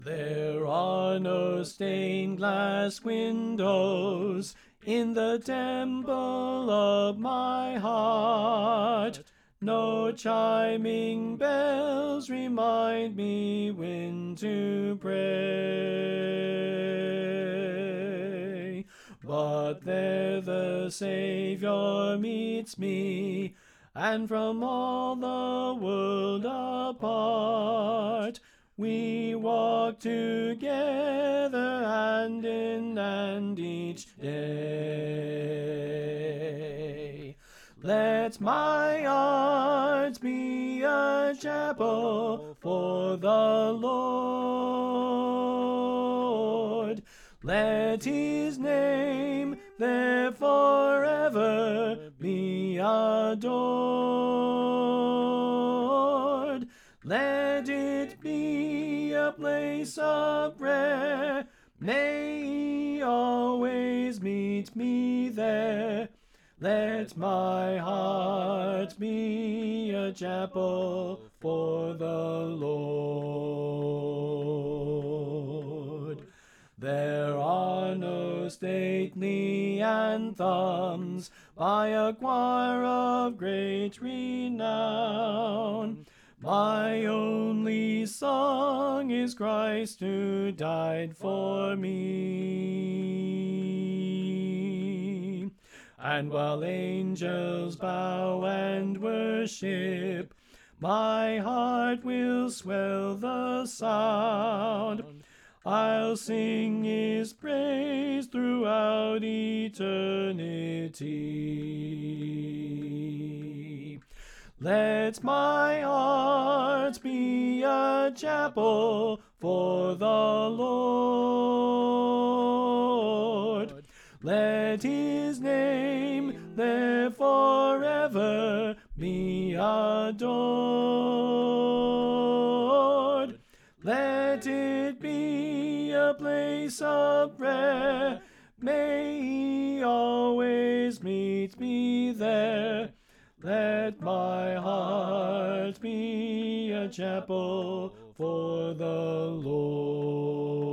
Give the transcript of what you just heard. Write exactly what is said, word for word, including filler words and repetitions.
There are no stained glass windows in the temple of my heart. No chiming bells remind me when to pray. But there the Savior meets me, and from all the world apart, we walk together hand in hand each day. Let my heart be a chapel for the Lord. Let his name there forever be adored. Let it be a place of prayer. May he always meet me there. Let my heart be a chapel for the Lord. There are no stately anthems by a choir of great renown. My only song is Christ who died for me. And while angels bow and worship, my heart will swell the sound. I'll sing his praise throughout eternity. Let my heart be a chapel for the Lord. Let his name there forever be adored. Let it be a place of prayer. May he always meet me there. Let my heart be a chapel for the Lord.